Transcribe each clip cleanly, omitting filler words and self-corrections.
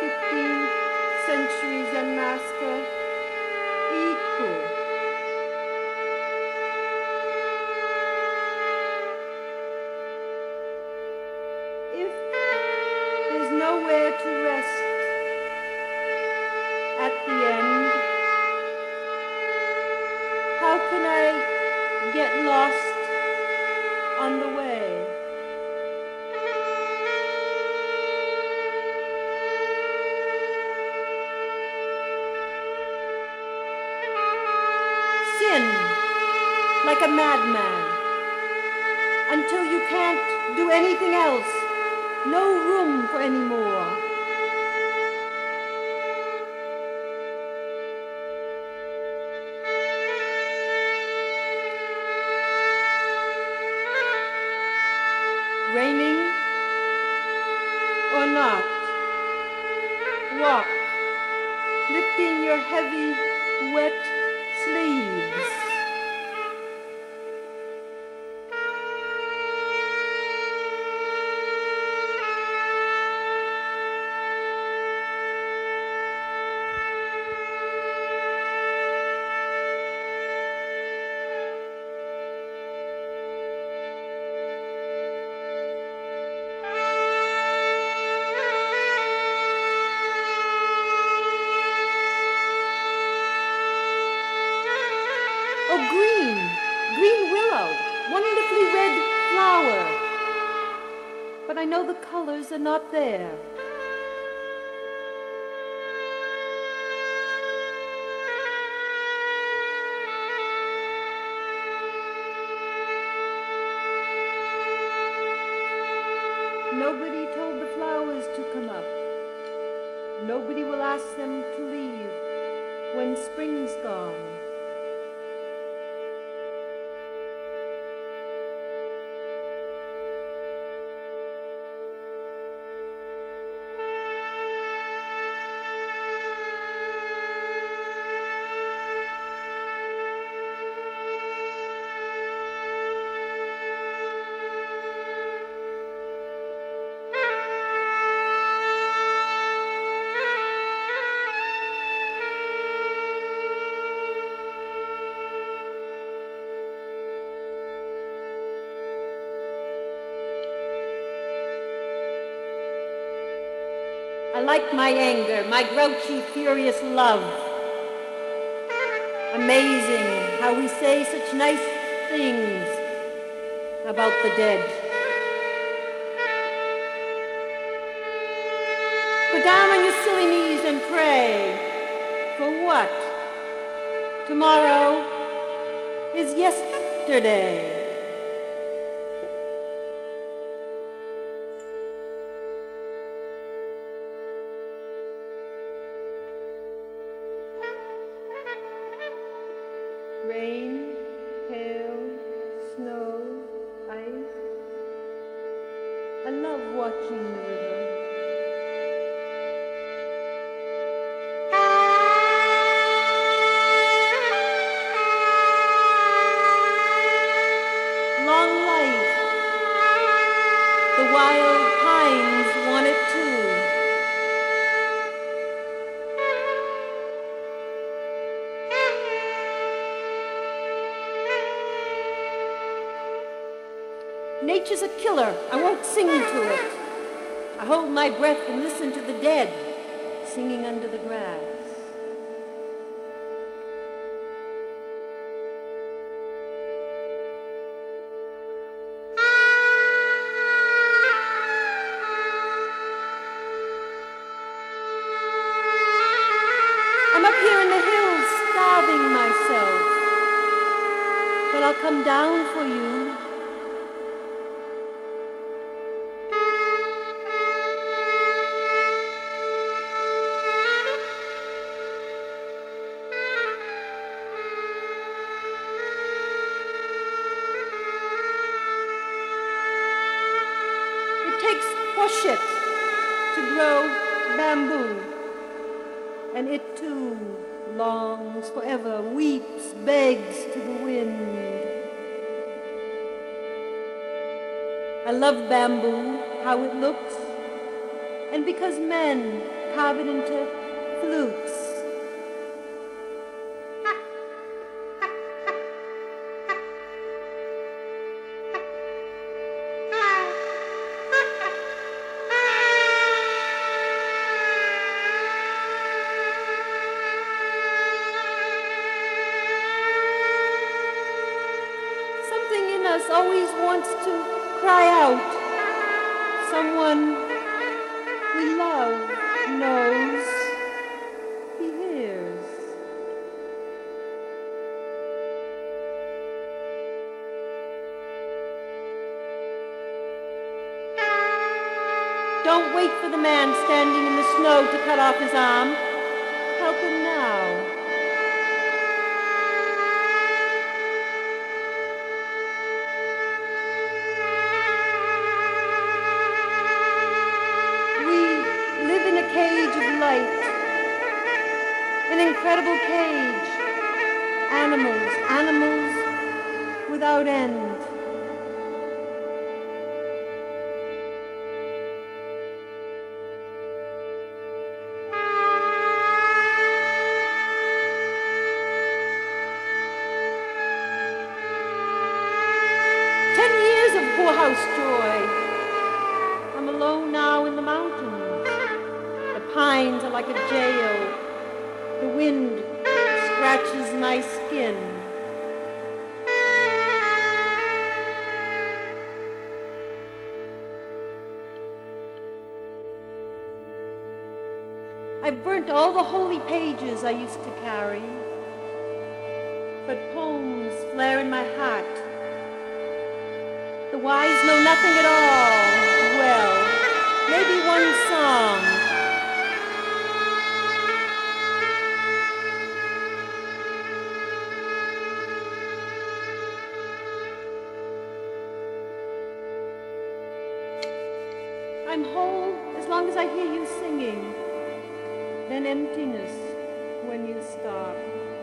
15 centuries and master equal. If there's nowhere to rest at the end, how can I get lost on the way? Sin like a madman until you can't do anything else. No room for any more. Raining or not, walk, lifting your heavy, wet sleeves. Oh, green willow, wonderfully red flower. But I know the colors are not there. Nobody told the flowers to come up. Nobody will ask them to leave when spring's gone. I like my anger, my grouchy, furious love. Amazing how we say such nice things about the dead. Go down on your silly knees and pray. For what? Tomorrow is yesterday. Rain, hail, snow, ice. I love watching the river. Long life. The wild pines want it too. Nature's a killer. I won't sing to it. I hold my breath and listen to the dead singing under the grass. I'm up here in the hills starving myself, but I'll come down for you. It takes horseshit to grow bamboo, and it too longs forever, weeps, begs to the wind. I love bamboo, how it looks, and because men carve it into flutes. Something in us always wants to cry out. Someone we love knows, he hears. Don't wait for the man standing in the snow to cut off his arm. Help him now. Cage of light, an incredible cage, animals without end. Years of poorhouse joy. I'm alone now in the mountains. Pines are like a jail. The wind scratches my skin. I've burnt all the holy pages I used to carry, but poems flare in my heart. The wise know nothing at all. Well, maybe one song. I'm whole as long as I hear you singing, then emptiness when you stop.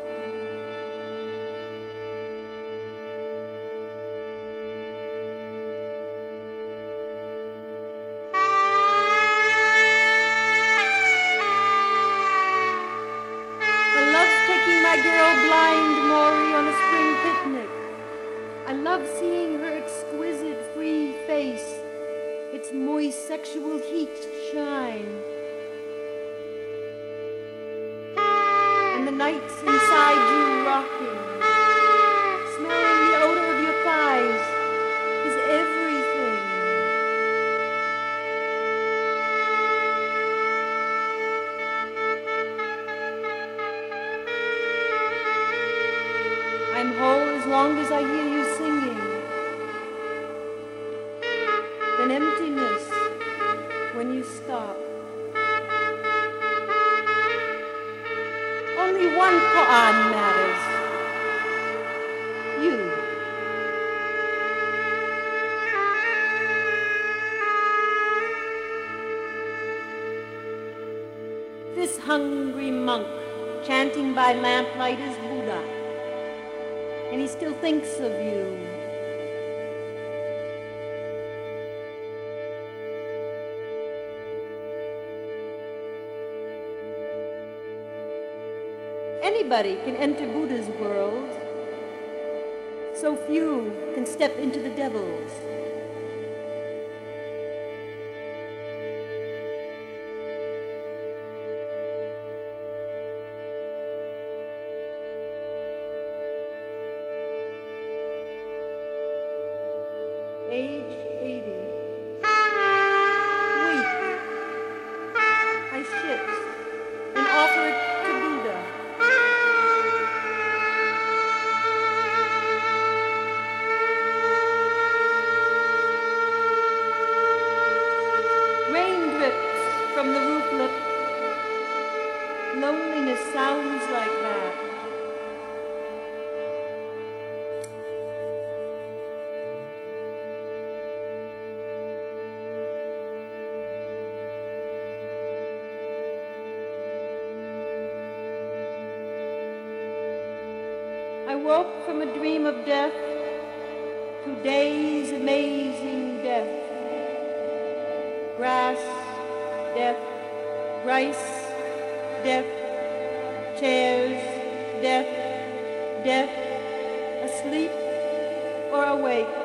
I love taking my girl blind Maury on a spring picnic. I love seeing her exquisite free face, its moist sexual heat shine. And the nights inside you rocking, smelling the odor of your thighs is everything. I'm whole as long as I hear you singing. Then emptiness when you stop. Only one koan matters. You. This hungry monk chanting by lamplight is Buddha, and he still thinks of you. Anybody can enter Buddha's world. So few can step into the devil's. Age 80. Weak. I sit and offer it to Buddha. Rain drips from the rooflet. Loneliness sounds like that. I woke from a dream of death to day's amazing death. Grass, death, Rice, deaf, chairs, deaf, asleep or awake.